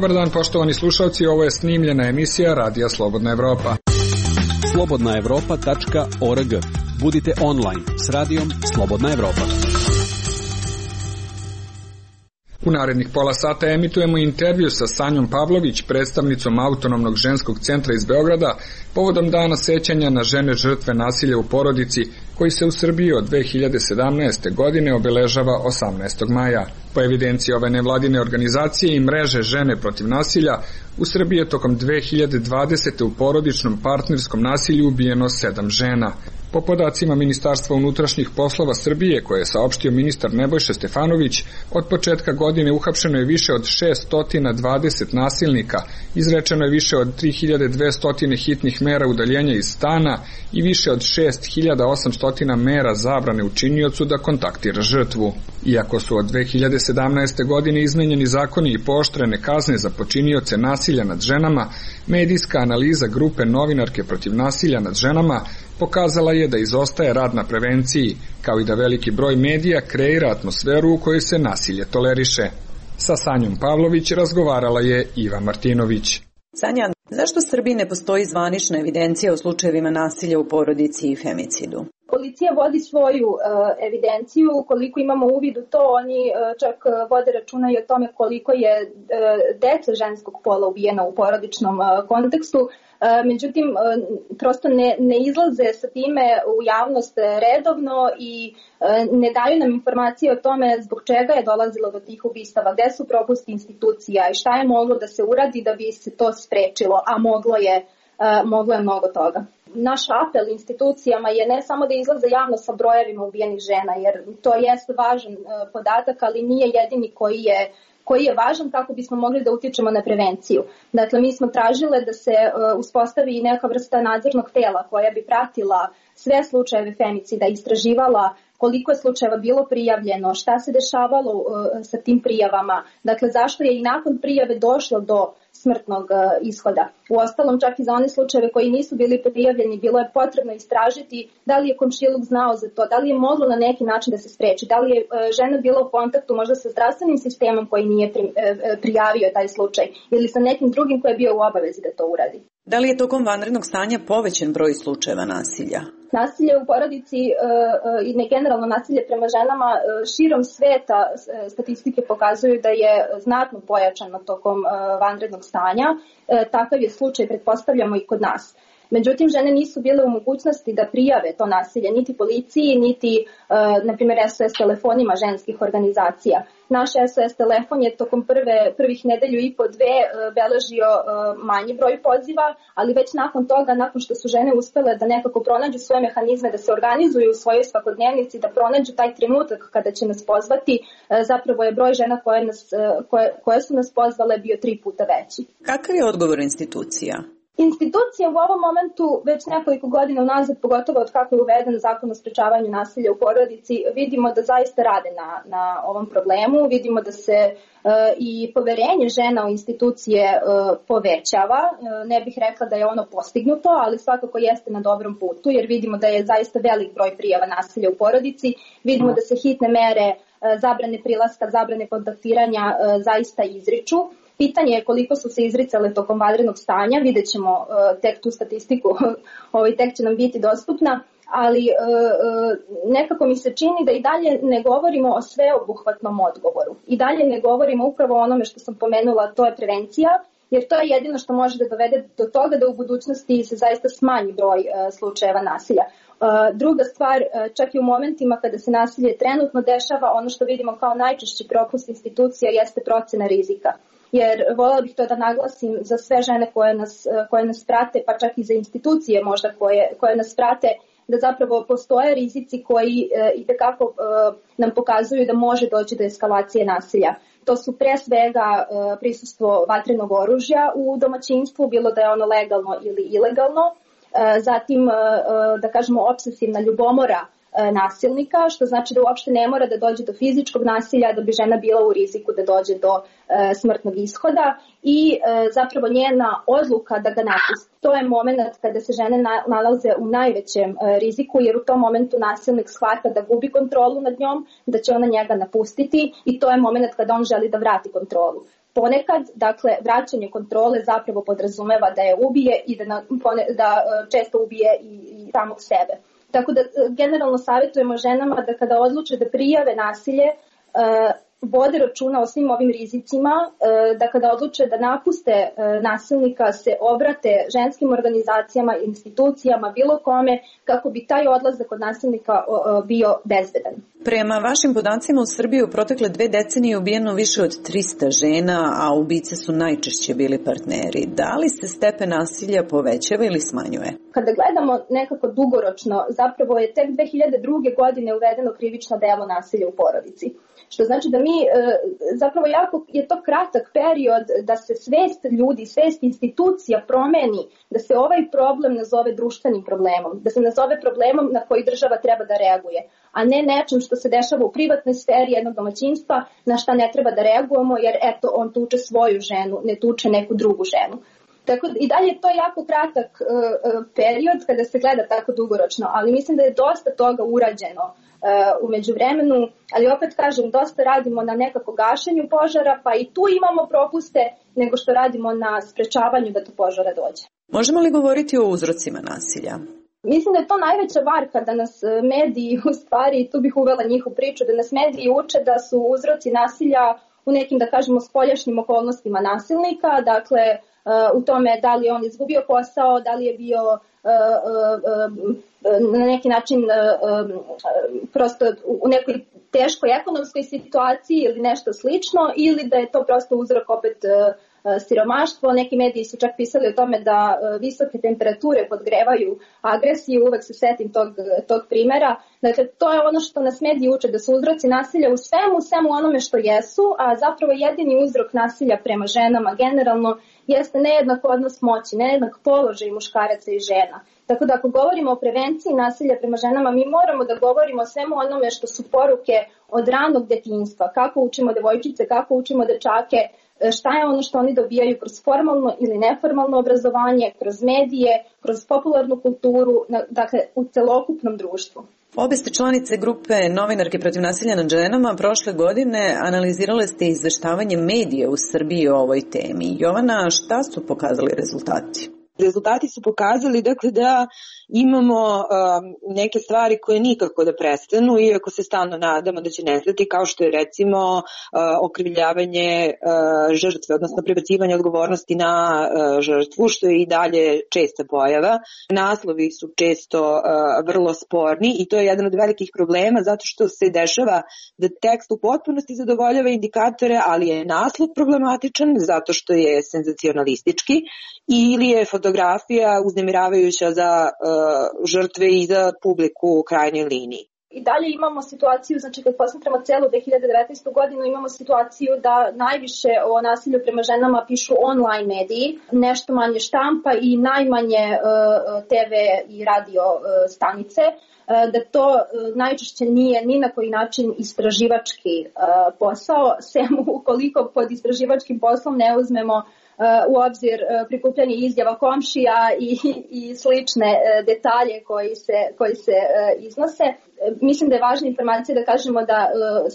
Dobar dan poštovani slušalci, ovo je snimljena emisija Radija Slobodna Evropa. slobodnaevropa.org. Budite online s Radijom Slobodna Evropa. U narednih pola sata emitujemo intervju sa Sanjom Pavlović, predstavnicom Autonomnog ženskog centra iz Beograda, povodom dana sećanja na žene žrtve nasilja u porodici, koji se u Srbiji od 2017. godine obeležava 18. maja. Po evidenciji ove nevladine organizacije i mreže Žene protiv nasilja, u Srbiji je tokom 2020. u porodičnom partnerskom nasilju ubijeno 7 žena. Po podacima Ministarstva unutrašnjih poslova Srbije, koje je saopštio ministar Nebojša Stefanović, od početka godine uhapšeno je više od 620 nasilnika, izrečeno je više od 3200 hitnih mera udaljenja iz stana i više od 6800 mera zabrane učiniocu da kontaktira žrtvu. Iako su od 2017. godine izmenjeni zakoni i pooštrene kazne za počinioce nasilja nad ženama, medijska analiza grupe Novinarke protiv nasilja nad ženama pokazala je da izostaje rad na prevenciji, kao i da veliki broj medija kreira atmosferu u kojoj se nasilje toleriše. Sa Sanjom Pavlović razgovarala je Iva Martinović. Sanja, zašto u Srbiji ne postoji zvanična evidencija o slučajevima nasilja u porodici i femicidu? Policija vodi svoju evidenciju, koliko imamo uvid u to, oni čak vode računa i o tome koliko je dece ženskog pola ubijeno u porodičnom kontekstu. Međutim, prosto ne izlaze sa time u javnost redovno i ne daju nam informacije o tome zbog čega je dolazilo do tih ubistava, gde su propusti institucija i šta je moglo da se uradi da bi se to sprečilo, a moglo je mnogo toga. Naš apel institucijama je ne samo da izlaze javno sa brojevima ubijenih žena, jer to jeste važan podatak, ali nije jedini koji je važan kako bismo mogli da utičemo na prevenciju. Dakle, mi smo tražile da se uspostavi neka vrsta nadzornog tela koja bi pratila sve slučajeve femicida, istraživala koliko je slučajeva bilo prijavljeno, šta se dešavalo sa tim prijavama, dakle zašto je i nakon prijave došlo do smrtnog ishoda. Uostalom, čak i za one slučajeve koji nisu bili prijavljeni, bilo je potrebno istražiti da li je komšiluk znao za to, da li je moglo na neki način da se spreči, da li je žena bila u kontaktu možda sa zdravstvenim sistemom koji nije prijavio taj slučaj ili sa nekim drugim koji je bio u obavezi da to uradi. Da li je tokom vanrednog stanja povećan broj slučajeva nasilja? Nasilje u porodici i generalno nasilje prema ženama širom sveta statistike pokazuju da je znatno pojačano tokom vanrednog stanja. Takav je slučaj, pretpostavljamo, i kod nas. Međutim, žene nisu bile u mogućnosti da prijave to nasilje niti policiji, niti, na primjer, SOS telefonima ženskih organizacija. Naš SOS telefon je tokom prvih nedelju i po dve beležio manji broj poziva, ali već nakon toga, nakon što su žene uspele da nekako pronađu svoje mehanizme, da se organizuju u svojoj svakodnevnici, da pronađu taj trenutak kada će nas pozvati, zapravo je broj žena koje su nas pozvale bio 3 puta veći. Kakav je odgovor institucija? Institucije u ovom momentu već nekoliko godina unazad, pogotovo od kako je uveden zakon o sprečavanju nasilja u porodici, vidimo da zaista rade na ovom problemu, vidimo da se i poverenje žena u institucije povećava. Ne bih rekla da je ono postignuto, ali svakako jeste na dobrom putu, jer vidimo da je zaista velik broj prijava nasilja u porodici, vidimo da se hitne mere zabrane prilaska, zabrane kontaktiranja zaista izriču. Pitanje je koliko su se izricale tokom vanrednog stanja, vidjet ćemo tek tu statistiku, tek će nam biti dostupna, ali nekako mi se čini da i dalje ne govorimo o sveobuhvatnom odgovoru. I dalje ne govorimo upravo o onome što sam pomenula, to je prevencija, jer to je jedino što može da dovede do toga da u budućnosti se zaista smanji broj slučajeva nasilja. Druga stvar, čak i u momentima kada se nasilje trenutno dešava, ono što vidimo kao najčešći propust institucija jeste procena rizika. Jer voljela bih to da naglasim za sve žene koje nas prate, pa čak i za institucije možda koje nas prate, da zapravo postoje rizici koji itekako nam pokazuju da može doći do eskalacije nasilja. To su pre svega prisustvo vatrenog oružja u domaćinstvu, bilo da je ono legalno ili ilegalno, zatim da kažemo opsesivna ljubomora nasilnika, što znači da uopšte ne mora da dođe do fizičkog nasilja da bi žena bila u riziku da dođe do smrtnog ishoda i zapravo njena odluka da ga napusti. To je moment kada se žene nalaze u najvećem riziku, jer u tom momentu nasilnik shvata da gubi kontrolu nad njom, da će ona njega napustiti i to je moment kada on želi da vrati kontrolu. ponekad, dakle, vraćanje kontrole zapravo podrazumeva da je ubije i da često ubije i samog sebe. Tako da generalno savjetujemo ženama da kada odluče da prijave nasilje, vode računa o svim ovim rizicima, da kada odluče da napuste nasilnika se obrate ženskim organizacijama, institucijama, bilo kome, kako bi taj odlazak od nasilnika bio bezbedan. Prema vašim podacima u Srbiji u protekle 2 decenije ubijeno više od 300 žena, a ubice su najčešće bili partneri. Da li se stepen nasilja povećava ili smanjuje? Kada gledamo nekako dugoročno, zapravo je tek 2002. godine uvedeno krivično delo nasilja u porodici. Što znači da mi, zapravo jako je to kratak period da se svest ljudi, svest institucija promeni, da se ovaj problem nazove društvenim problemom, da se nazove problemom na koji država treba da reaguje, a ne nečem što se dešava u privatnoj sferi jednog domaćinstva na šta ne treba da reagujemo jer eto on tuče svoju ženu, ne tuče neku drugu ženu. Tako i dalje je to jako kratak period kada se gleda tako dugoročno, ali mislim da je dosta toga urađeno u međuvremenu, ali opet kažem, dosta radimo na nekako gašenju požara, pa i tu imamo propuste nego što radimo na sprečavanju da do požara dođe. Možemo li govoriti o uzrocima nasilja? Mislim da je to najveća varka da nas mediji, u stvari, tu bih uvela njihovu priču, da nas mediji uče da su uzroci nasilja u nekim, da kažemo, spoljašnjim okolnostima nasilnika, dakle, u tome da li je on izgubio posao, da li je bio na neki način prosto u nekoj teškoj ekonomskoj situaciji ili nešto slično, ili da je to prosto uzrok opet siromaštvo. Neki mediji su čak pisali o tome da visoke temperature podgrevaju agresiju, uvek se setim tog primera. Dakle, to je ono što nas mediji uče, da su uzroci nasilja u svemu onome što jesu, a zapravo jedini uzrok nasilja prema ženama generalno jeste nejednak odnos moći, nejednak položaj muškaraca i žena. Tako da ako govorimo o prevenciji nasilja prema ženama, mi moramo da govorimo o svemu onome što su poruke od ranog detinjstva, kako učimo devojčice, kako učimo dečake, šta je ono što oni dobijaju kroz formalno ili neformalno obrazovanje, kroz medije, kroz popularnu kulturu, dakle u celokupnom društvu. Obe ste članice grupe Novinarke protiv nasilja nad ženama. Prošle godine analizirale ste izveštavanje medija u Srbiji o ovoj temi. Jovana, šta su pokazali rezultati? Rezultati su pokazali dakle, da imamo neke stvari koje nikako da prestanu, iako se stalno nadamo da će nestati, kao što je recimo okrivljavanje žrtve, odnosno prebacivanje odgovornosti na žrtvu, što je i dalje česta pojava. Naslovi su često vrlo sporni i to je jedan od velikih problema zato što se dešava da tekst u potpunosti zadovoljava indikatore, ali je naslov problematičan zato što je senzacionalistički ili je fotografija uznemiravajuća za žrtve i za publiku u krajnjoj liniji. I dalje imamo situaciju, znači kad posmatramo celu 2019. godinu, imamo situaciju da najviše o nasilju prema ženama pišu online mediji, nešto manje štampa i najmanje TV i radio stanice, da to najčešće nije ni na koji način istraživački posao, sem ukoliko pod istraživačkim poslom ne uzmemo u obzir prikupljanje izjava komšija i slične detalje koji se iznose. Mislim da je važna informacija da kažemo da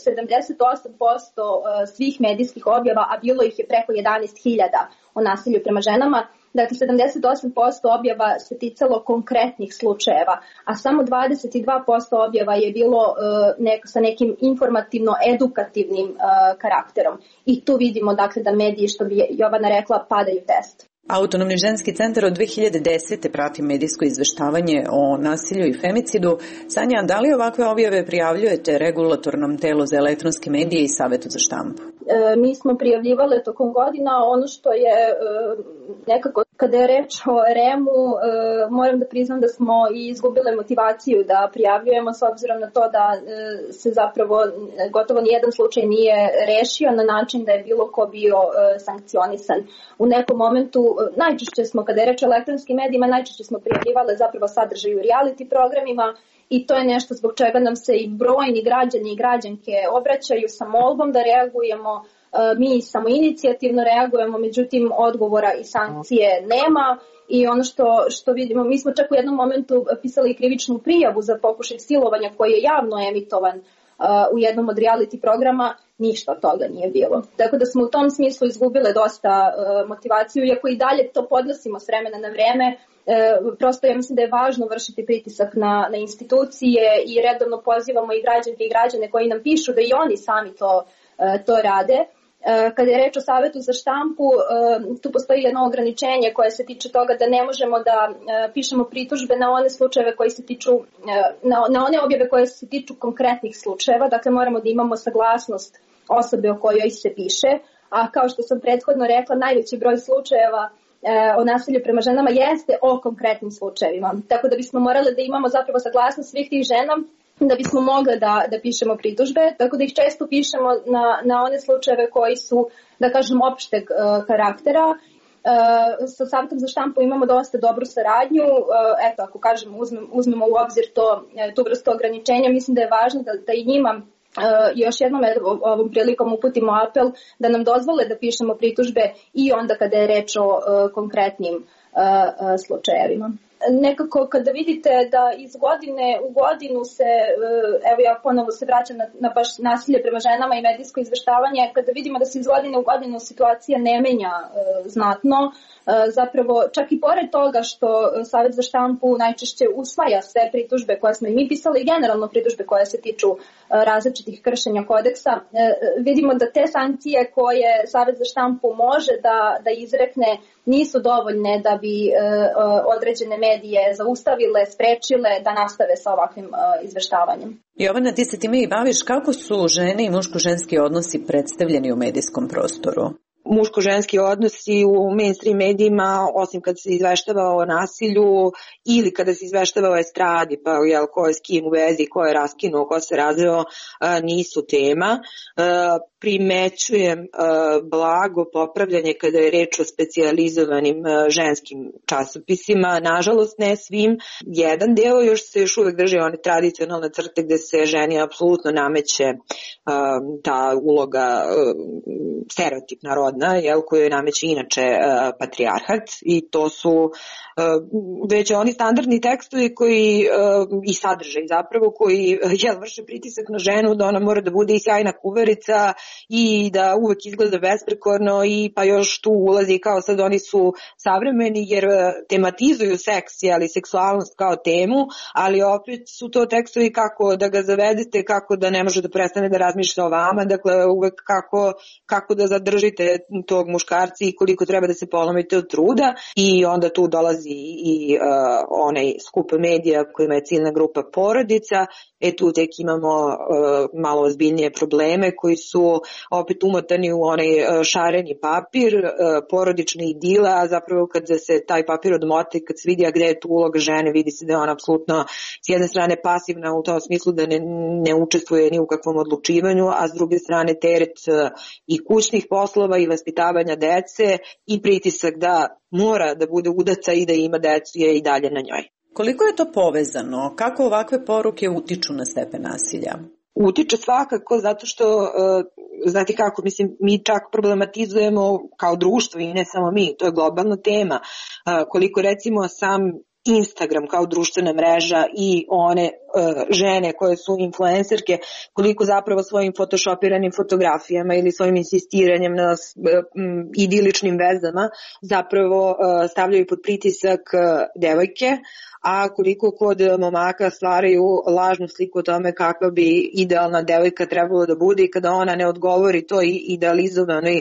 78% svih medijskih objava, a bilo ih je preko 11.000 o nasilju prema ženama, dakle 78% objava se ticalo konkretnih slučajeva, a samo 22% objava je bilo sa nekim informativno-edukativnim karakterom. I tu vidimo dakle da mediji, što bi Jovana rekla, padaju test. Autonomni ženski centar od 2010. prati medijsko izveštavanje o nasilju i femicidu. Sanja, da li ovakve objave prijavljujete Regulatornom telu za elektronske medije i Savetu za štampu? Mi smo prijavljivale tokom godina. Ono što je nekako, kada je reč o REM-u, moram da priznam da smo i izgubile motivaciju da prijavljujemo, s obzirom na to da se zapravo gotovo nijedan slučaj nije rešio na način da je bilo ko bio sankcionisan. U nekom momentu, najčešće smo, kada je reč o elektronskim medijima, najčešće smo prijavljivale zapravo sadržaj u reality programima, i to je nešto zbog čega nam se i brojni građani i građanke obraćaju sa molbom da reagujemo. Mi samoinicijativno reagujemo, međutim odgovora i sankcije nema. I ono što vidimo, mi smo čak u jednom momentu pisali krivičnu prijavu za pokušaj silovanja koji je javno emitovan u jednom od reality programa, ništa od toga nije bilo. Tako da smo u tom smislu izgubile dosta motivaciju, iako i dalje to podnosimo s vremena na vreme. Prosto ja mislim da je važno vršiti pritisak na institucije i redovno pozivamo i građanke i građane koji nam pišu da i oni sami to rade. Kada je reč o Savetu za štampu, tu postoji jedno ograničenje koje se tiče toga da ne možemo da pišemo pritužbe na one slučajeve koji se tiču, na one objave koje se tiču konkretnih slučajeva, dakle moramo da imamo saglasnost osobe o kojoj se piše, a kao što sam prethodno rekla, najveći broj slučajeva o nasilju prema ženama jeste o konkretnim slučajevima. Tako da bismo morali da imamo zapravo saglasnost svih tih žena da bismo mogli da pišemo pritužbe, tako da ih često pišemo na one slučajeve koji su, da kažem, opšteg karaktera. Sa Savetom za štampu imamo dosta dobru saradnju. Eto, ako kažem, uzmemo u obzir tu vrstu ograničenja, mislim da je važno da i njima još jednom ovom prilikom uputimo apel da nam dozvole da pišemo pritužbe i onda kada je reč o konkretnim slučajevima. Nekako kada vidite da iz godine u godinu se, evo ja ponovo se vraćam na baš nasilje prema ženama i medijsko izveštavanje, kada vidimo da se iz godine u godinu situacija ne menja znatno, zapravo čak i pored toga što Savet za štampu najčešće usvaja sve pritužbe koje smo i mi pisali i generalno pritužbe koje se tiču različitih kršenja kodeksa, vidimo da te sankcije koje Savet za štampu može da izrekne nisu dovoljne da bi određene medije zaustavile, sprečile da nastave sa ovakvim izveštavanjem. Jovana, ti se time i baviš. Kako su žene i muško-ženski odnosi predstavljeni u medijskom prostoru? Muško-ženski odnosi u mainstream medijima, osim kad se izveštava o nasilju ili kada se izveštava o estradi, pa ko je s kim u vezi, ko je raskinuo, ko se razveo, nisu tema. Primećujem blago popravljanje kada je reč o specijalizovanim ženskim časopisima, nažalost ne svim. Jedan deo još uvek drži one tradicionalne crte gde se ženi apsolutno nameće ta uloga stereotipna rodna, koju je nameće inače patrijarhat, i to su već oni standardni tekstovi koji i sadržaj zapravo koji vrše pritisak na ženu da ona mora da bude i sjajna kuvarica i da uvek izgleda besprekorno i pa još tu ulazi kao sad oni su savremeni jer tematizuju seks, seksualnost kao temu, ali opet su to tekstovi kako da ga zavedete, kako da ne može da prestane da razmišlja o vama, dakle uvek kako da zadržite tog muškarca i koliko treba da se polomite od truda, i onda tu dolazi i onaj skup medija kojima je ciljna grupa porodica, tu tek imamo malo ozbiljnije probleme koji su opet umotani u onaj šareni papir, porodična idila, a zapravo kad se taj papir odmota i kad se vidi gde je tu uloga žene, vidi se da je ona apsolutno s jedne strane pasivna u tom smislu da ne učestvuje ni u kakvom odlučivanju, a s druge strane teret i kućnih poslova i vaspitavanja dece i pritisak da mora da bude udaca i da ima decu je i dalje na njoj. Koliko je to povezano? Kako ovakve poruke utiču na stepen nasilja? Utiče svakako zato što, znate kako, mi čak problematizujemo kao društvo i ne samo mi, to je globalna tema. Koliko recimo sam Instagram kao društvena mreža i one žene koje su influencerke, koliko zapravo svojim photoshopiranim fotografijama ili svojim insistiranjem na idiličnim vezama zapravo stavljaju pod pritisak devojke, a koliko kod momaka stvaraju lažnu sliku o tome kakva bi idealna devojka trebalo da bude i kada ona ne odgovori toj idealizovanoj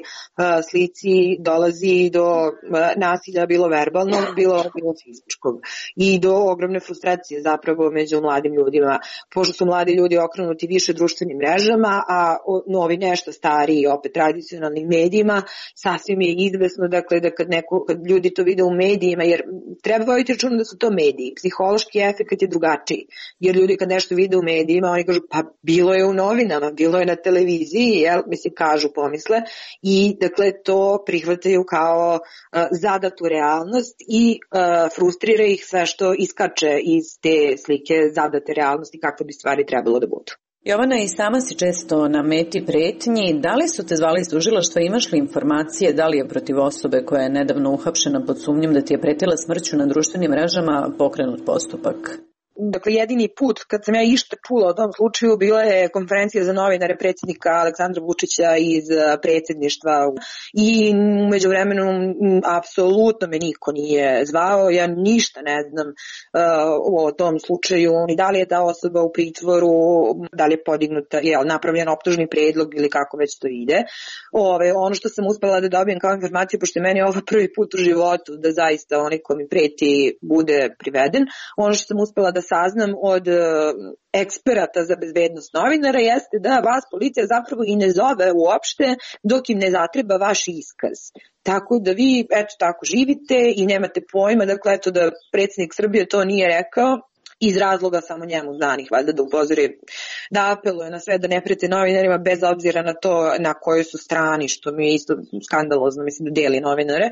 slici dolazi do nasilja, bilo verbalnog, bilo fizičkog, i do ogromne frustracije zapravo među mladim ljudima, pošto su mladi ljudi okrenuti više društvenim mrežama, a novi nešto stariji opet tradicionalnim medijima, sasvim je izvesno dakle, da kad ljudi to vide u medijima, jer treba voditi računa da su to mediji, psihološki efekt je drugačiji, jer ljudi kad nešto vide u medijima, oni kažu pa bilo je u novinama, bilo je na televiziji, kažu, pomisle, i dakle to prihvataju kao zadatu realnost i frustrira ih sve što iskače iz te slike zadate realnosti kakve bi stvari trebalo da budu. Jovana, i sama si često na meti pretnji. Da li su te zvali iz tužilaštva, imaš li informacije da li je protiv osobe koja je nedavno uhapšena pod sumnjom da ti je pretila smrću na društvenim mrežama pokrenut postupak? Dakle, jedini put kad sam ja išta čula o tom slučaju bila je konferencija za novinare predsjednika Aleksandra Vučića iz predsjedništva i umeđu vremenu apsolutno me niko nije zvao, ja ništa ne znam o tom slučaju, ni da li je ta osoba u pritvoru, da li je podignuta, napravljen optužni predlog ili kako već to ide. Ono što sam uspela da dobijem kao informaciju, pošto je meni ovo prvi put u životu da zaista onaj ko mi preti bude priveden, ono što sam uspela da saznam od eksperata za bezbednost novinara jeste da vas policija zapravo i ne zove uopšte dok im ne zatreba vaš iskaz. Tako da vi tako živite i nemate pojma, dakle eto da predsjednik Srbije to nije rekao iz razloga samo njemu znanih, valjda da upozori, da apeluje na sve da ne prete novinarima bez obzira na to na kojoj su strani, što mi je isto skandalozno, mislim da deli novinare,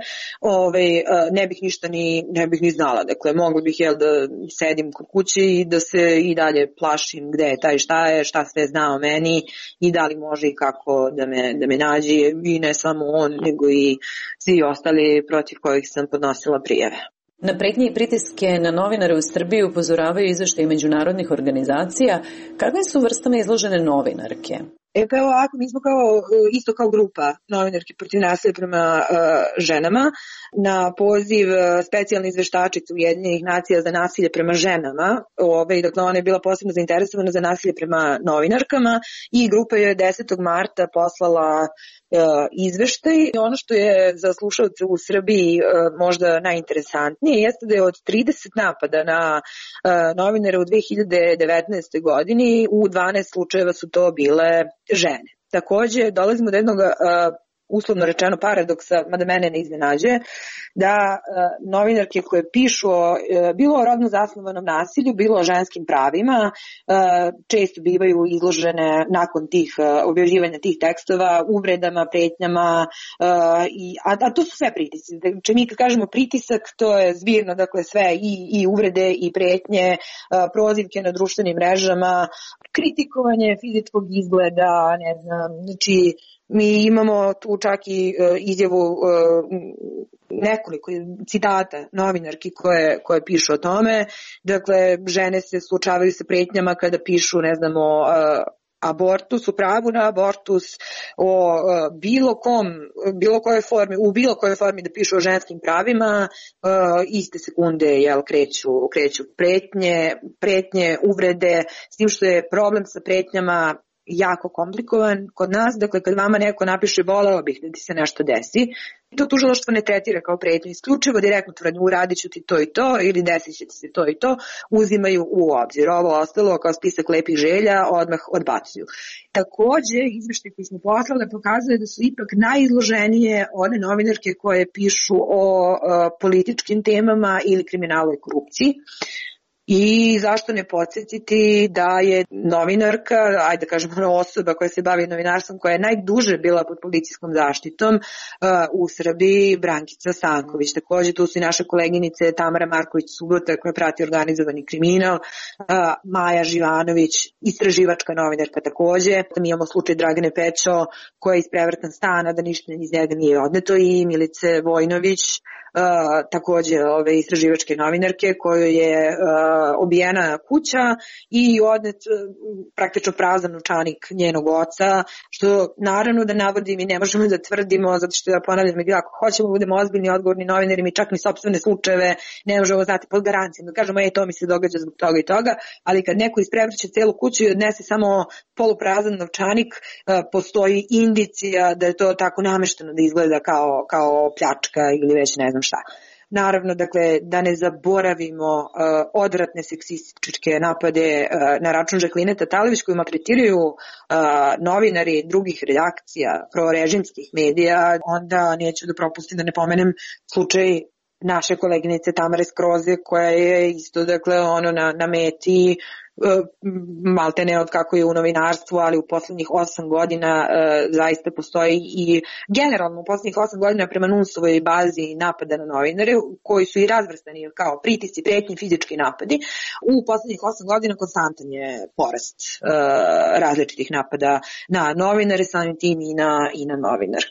ne bih ništa ne bih ni znala, dakle mogla bih da sedim kod kuće i da se i dalje plašim gde je taj šta sve zna o meni i da li može i kako da me nađe, i ne samo on nego i svi ostali protiv kojih sam podnosila prijave. Na pretnje i pritiske na novinare u Srbiji upozoravaju izveštaji međunarodnih organizacija. Kakve su vrstama izložene novinarke? Pa evo ovako, mi smo isto kao grupa novinarki protiv nasilja prema ženama na poziv specijalne izveštačice Ujedinjenih nacija za nasilje prema ženama. Dakle, ona je bila posebno zainteresovana za nasilje prema novinarkama i grupa je 10. marta poslala izveštaj. Ono što je za slušalce u Srbiji možda najinteresantnije jeste da je od 30 napada na novinare u 2019. godini u 12 slučajeva su to bile žene. Takođe, dolazimo do jednog uslovno rečeno paradoksa, mada mene ne iznenađuje, da novinarke koje pišu bilo o rodno zasnovanom nasilju, bilo o ženskim pravima, često bivaju izložene nakon tih objavljivanja tih tekstova uvredama, pretnjama, a to su sve pritisci. Znači, mi kad kažemo pritisak, to je zbirno, dakle sve i uvrede i pretnje, prozivke na društvenim mrežama, kritikovanje fizičkog izgleda, ne znam, znači mi imamo tu čak i izjavu nekoliko citata novinarki koje pišu o tome. Dakle, žene se suočavaju sa pretnjama kada pišu, ne znam, o abortus, o pravu na abortus, o bilo kojoj formi da pišu o ženskim pravima, iste sekunde kreću pretnje, uvrede, s tim što je problem sa pretnjama jako komplikovan kod nas. Dakle, kad vama neko napiše voleo bih da ti se nešto desi, to tužilaštvo ne tretira kao pretnju, isključivo direktnu tvrdnju uradit ću ti to i to ili desit će ti se to i to, uzimaju u obzir. Ovo ostalo kao spisak lepih želja odmah odbacuju. Takođe, izveštaj koji smo poslali pokazuje da su ipak najizloženije one novinarke koje pišu o političkim temama ili kriminalu i korupciji. I zašto ne podsjetiti da je novinarka, ajde da kažemo osoba koja se bavi novinarstvom, koja je najduže bila pod policijskom zaštitom u Srbiji, Brankica Stanković. Takođe tu su i naše koleginice Tamara Marković-Subota koja prati organizovani kriminal, Maja Živanović, istraživačka novinarka takođe. Mi imamo slučaj Dragane Pećo koja je isprevrtan stana, da ništa iz njega nije odneto, i Milice Vojnović, takođe istraživačke novinarke kojoj je obijena kuća i odnet praktično prazan novčanik njenog oca, što naravno da navodim i ne možemo da tvrdimo, zato što ja ponavljam, ako hoćemo da budemo ozbiljni, odgovorni novinari, mi čak ni sopstvene slučajeve ne možemo znati pod garancijom, da kažemo to mi se događa zbog toga i toga, ali kad neko isprevrće celu kuću i odnese samo poluprazan novčanik, postoji indicija da je to tako namešteno da izgleda kao pljačka ili već ne znam šta. Naravno, dakle, da ne zaboravimo odvratne seksističke napade na račun Žakline Tatalović koji maltretiraju novinari drugih redakcija prorežimskih medija, onda neću da propustim da ne pomenem slučaj naše koleginice Tamare Skroze koja je isto, dakle, na meti maltene od kako je u novinarstvu, ali u poslednjih 8 godina zaista postoji i generalno u poslednjih 8 godina prema NUNS-ovoj bazi napada na novinare koji su i razvrstani kao pritisci, pretnji, fizički napadi. U poslednjih 8 godina konstantan je porast različitih napada na novinare, samim tim i na novinarke.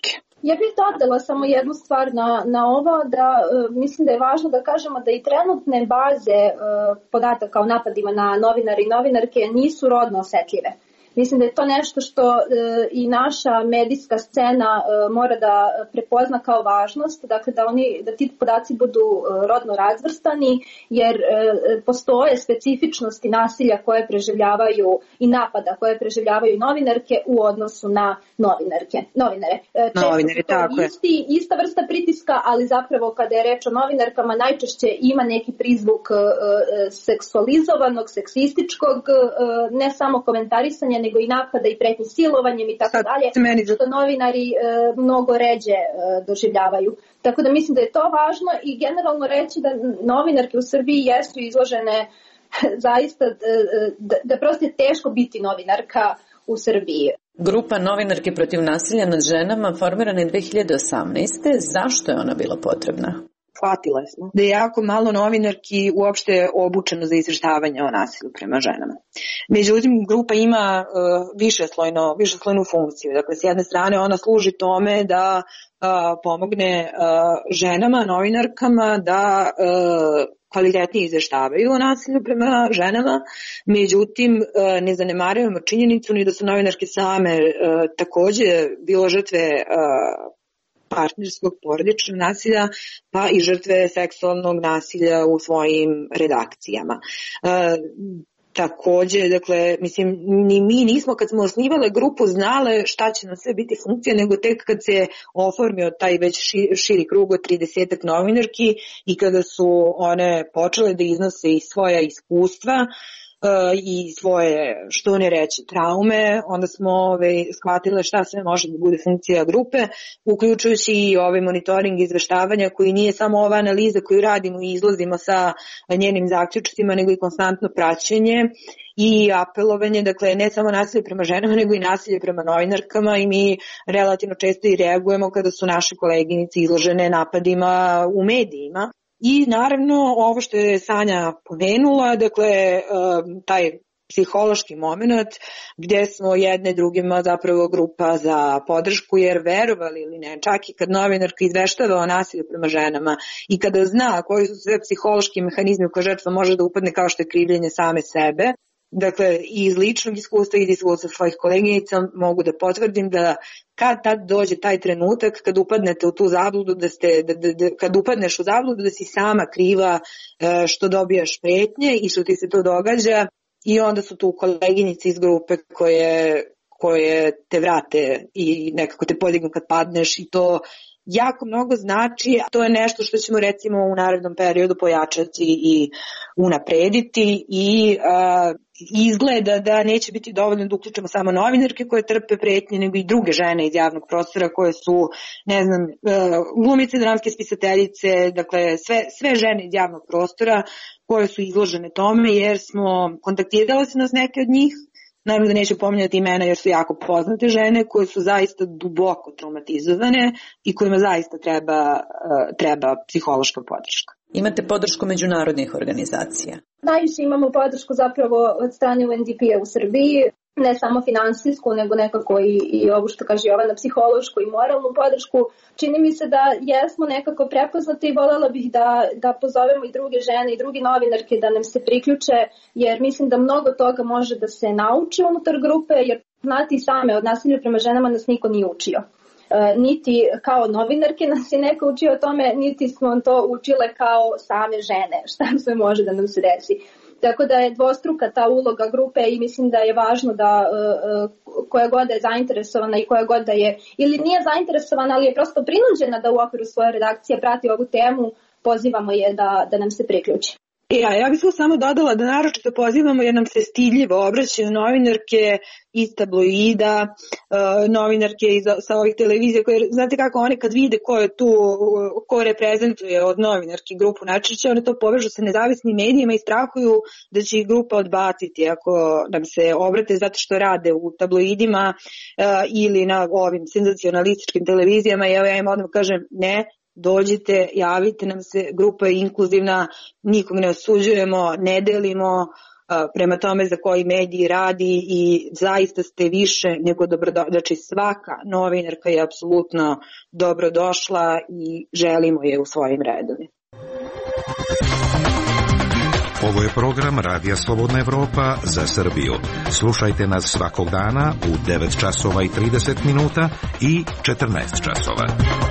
Ja bih dodala samo jednu stvar na ovo, da mislim da je važno da kažemo da i trenutne baze podataka o napadima na novinare i novinarke nisu rodno osetljive. Mislim da je to nešto što i naša medijska scena mora da prepozna kao važnost, dakle da ti podaci budu rodno razvrstani, jer postoje specifičnosti nasilja koje preživljavaju i napada koje preživljavaju novinarke u odnosu na novinare. Tako je. Ista vrsta pritiska, ali zapravo kada je reč o novinarkama najčešće ima neki prizvuk seksualizovanog, seksističkog, ne samo komentarisanja, nego i napada i pretnji silovanjem i tako dalje, što novinari mnogo ređe doživljavaju. Tako da mislim da je to važno i generalno reći da novinarke u Srbiji jesu izložene zaista, da prosto je teško biti novinarka u Srbiji. Grupa novinarke protiv nasilja nad ženama formirana je 2018. Zašto je ona bila potrebna? Shvatile smo da je jako malo novinarki uopšte obučeno za izveštavanje o nasilju prema ženama. Međutim, grupa ima višeslojnu funkciju. Dakle, s jedne strane ona služi tome da pomogne ženama, novinarkama da kvalitetnije izveštavaju o nasilju prema ženama, međutim ne zanemarujemo činjenicu ni da su novinarke same takođe bilo žrtve partnerskog porodičnog nasilja, pa i žrtve seksualnog nasilja u svojim redakcijama. Takođe, dakle, mislim, ni mi nismo kad smo osnivale grupu znale šta će nam sve biti funkcija, nego tek kad se oformio taj već širi krug od 30 novinarki i kada su one počele da iznose i svoja iskustva i svoje, što ne reći, traume, onda smo shvatile šta sve može da bude funkcija grupe, uključujući i monitoring izveštavanja koji nije samo ova analiza koju radimo i izlazimo sa njenim zaključcima, nego i konstantno praćenje i apelovanje, dakle ne samo nasilje prema ženama, nego i nasilje prema novinarkama i mi relativno često i reagujemo kada su naše koleginice izložene napadima u medijima. I naravno ovo što je Sanja pomenula, dakle taj psihološki moment gdje smo jedne drugima zapravo grupa za podršku, jer verovali ili ne, čak i kad novinarka izveštava o nasilju prema ženama i kada zna koji su sve psihološki mehanizmi u koje žrtva može da upadne, kao što je krivljenje same sebe, dakle i iz ličnog iskustva i iz iskustva svojih koleginica mogu da potvrdim da kad tad dođe taj trenutak kad upadnete u tu zabludu, kad upadneš u zabludu da si sama kriva što dobijaš pretnje i što ti se to događa, i onda su tu koleginice iz grupe koje te vrate i nekako te podignu kad padneš i to jako mnogo znači, a to je nešto što ćemo recimo u narednom periodu pojačati i unaprediti i izgleda da neće biti dovoljno da uključimo samo novinarke koje trpe pretnje, nego i druge žene iz javnog prostora koje su, ne znam, glumice, dramske spisateljice, dakle sve žene iz javnog prostora koje su izložene tome, jer smo kontaktirale se nas neke od njih. Naravno da neću pominjati imena jer su jako poznate žene koje su zaista duboko traumatizovane i kojima zaista treba psihološka podrška. Imate podršku međunarodnih organizacija? Najviše imamo podršku zapravo od strane UNDP-a u Srbiji, ne samo finansijsku, nego nekako i ovo što kaže Jovana, psihološku i moralnu podršku. Čini mi se da jesmo nekako prepoznati i voljela bih da pozovemo i druge žene i druge novinarke da nam se priključe, jer mislim da mnogo toga može da se nauči unutar grupe, jer znate i same, od nasilja prema ženama nas niko nije učio. Niti kao novinarke nas je neko učio o tome, niti smo to učile kao same žene, šta sve može da nam se desi. Tako da je dvostruka ta uloga grupe i mislim da je važno da koja god je zainteresovana i koja god da je, ili nije zainteresovana, ali je prosto prinuđena da u okviru svoje redakcije prati ovu temu, pozivamo je da nam se priključi. Ja bih samo dodala da naročito pozivamo jer nam se stidljivo obraćaju novinarke iz tabloida, novinarke sa ovih televizija koje, znate kako one kad vide ko je tu, ko reprezentuje od novinarki grupu najčešće, one to povežu sa nezavisnim medijima i strahuju da će ih grupa odbaciti ako nam se obrate zato što rade u tabloidima ili na ovim senzacionalističkim televizijama. Ja im odmah kažem ne, dođite, javite nam se, grupa je inkluzivna, nikog ne osuđujemo, ne delimo, prema tome za koji mediji radi i zaista ste više nego dobrodošli. Znači svaka novinarka je apsolutno dobrodošla i želimo je u svojim redovima. Ovo je program Radija Slobodna Evropa za Srbiju. Slušajte nas svakog dana u 9 časova i 30 minuta i 14 časova.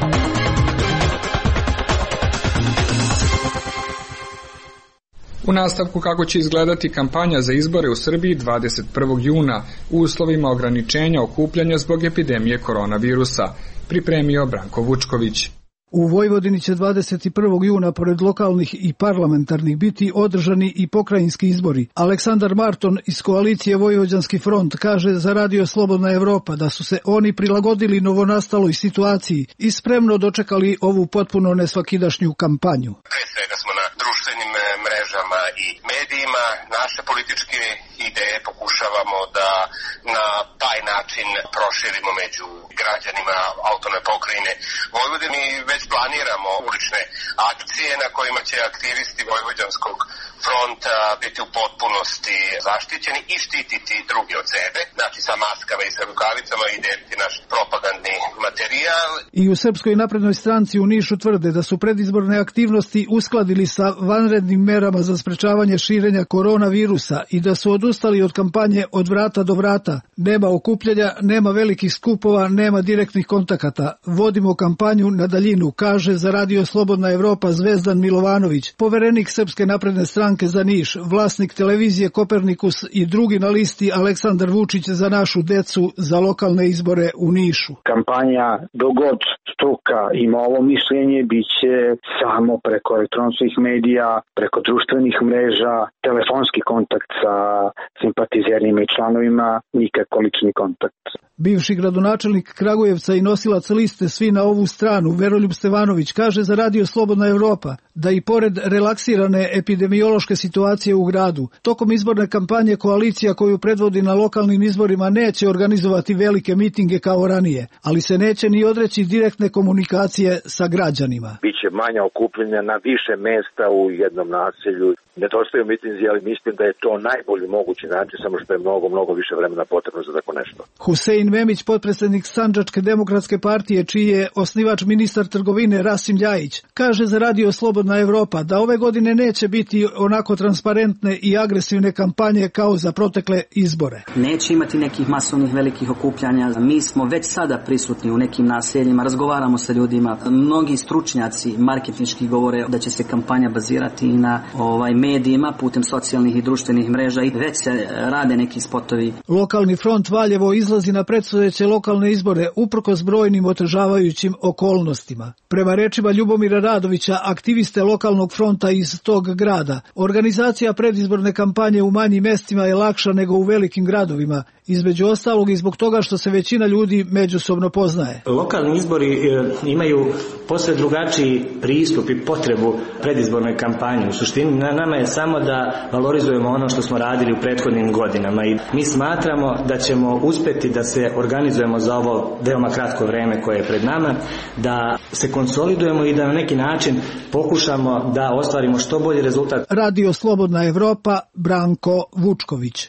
U nastavku kako će izgledati kampanja za izbore u Srbiji 21. juna u uslovima ograničenja okupljanja zbog epidemije koronavirusa, pripremio Branko Vučković. U Vojvodini će 21. juna pored lokalnih i parlamentarnih biti održani i pokrajinski izbori. Aleksandar Marton iz koalicije Vojvođanski front kaže za Radio Slobodna Evropa da su se oni prilagodili novonastaloj situaciji i spremno dočekali ovu potpuno nesvakidašnju kampanju. Pre svega smo na društvenim mrežama i medijima. Naše političke ideje pokušavamo da na taj način proširimo među građanima autonomne pokrajine Vojvodine. Već planiramo ulične akcije na kojima će aktivisti Vojvođanskog fronta biti u potpunosti zaštićeni i štititi drugi od sebe, znači sa maskama i sa rukavicama i deliti naš propagandni materijal. I u Srpskoj naprednoj stranci u Nišu tvrde da su predizborne aktivnosti uskladili sa vanrednim merama za sprečavanje širenja koronavirusa i da su odustali od kampanje od vrata do vrata. Nema okupljanja, nema velikih skupova, nema direktnih kontakata. Vodimo kampanju na daljinu, kaže za Radio Slobodna Evropa Zvezdan Milovanović, poverenik Srpske napredne stranke za Niš, vlasnik televizije Kopernikus i drugi na listi Aleksandar Vučić za našu decu za lokalne izbore u Nišu. Kampanja dogod struka ima ovo mišljenje biće samo preko elektronskih medija, preko društvenih mreža, telefonski kontakt sa simpatizerima i članovima, nikako lični kontakt. Bivši gradonačelnik Kragujevca i nosilac liste Svi na ovu stranu, Veroljub Stevanović, kaže za Radio Slobodna Evropa da i pored relaksirane epidemiološke situacije u gradu, tokom izborne kampanje koalicija koju predvodi na lokalnim izborima neće organizovati velike mitinge kao ranije, ali se neće ni odreći direktne komunikacije sa građanima. Biće manja okupljanja na više mesta u jednom naselju. Nedostaju mitinzi, ali mislim da je to najbolji mogući način, samo što je mnogo više vremena potrebno za tako nešto. Husein Memić, potpredsednik Sandžačke demokratske partije, čiji je osnivač ministar trgovine Rasim Ljajić, kaže za Radio Slobodna Evropa da ove godine neće biti onako transparentne i agresivne kampanje kao za protekle izbore. Neće imati nekih masovnih velikih okupljanja. Mi smo već sada prisutni u nekim naseljima, razgovaramo sa ljudima. Mnogi stručnjaci marketinški govore da će se kampanja bazirati i na medijima putem socijalnih i društvenih mreža i već se rade neki spotovi. Lokalni front Valjevo izlazi na predstojeće lokalne izbore uprkos brojnim otežavajućim okolnostima. Prema rečima Ljubomira Radovića, aktiviste lokalnog fronta iz tog grada, organizacija predizborne kampanje u manjim mestima je lakša nego u velikim gradovima, između ostalog i zbog toga što se većina ljudi međusobno poznaje. Lokalni izbori imaju posve drugačiji pristup i potrebu predizbornoj kampanji. U suštini nama je samo da valorizujemo ono što smo radili u prethodnim godinama i mi smatramo da ćemo uspeti da se organizujemo za ovo veoma kratko vreme koje je pred nama, da se konsolidujemo i da na neki način pokušamo da ostvarimo što bolji rezultat. Radio Slobodna Evropa, Branko Vučković.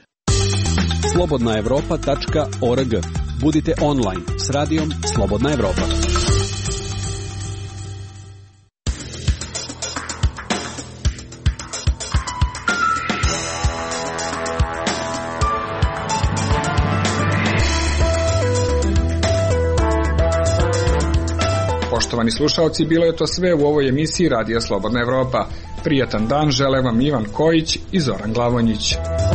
slobodnaevropa.org. Budite online s radijom Slobodna Evropa. Poštovani slušalci, bilo je to sve u ovoj emisiji Radija Slobodna Evropa. Prijatan dan žele vam Ivan Kojić i Zoran Glavonjić.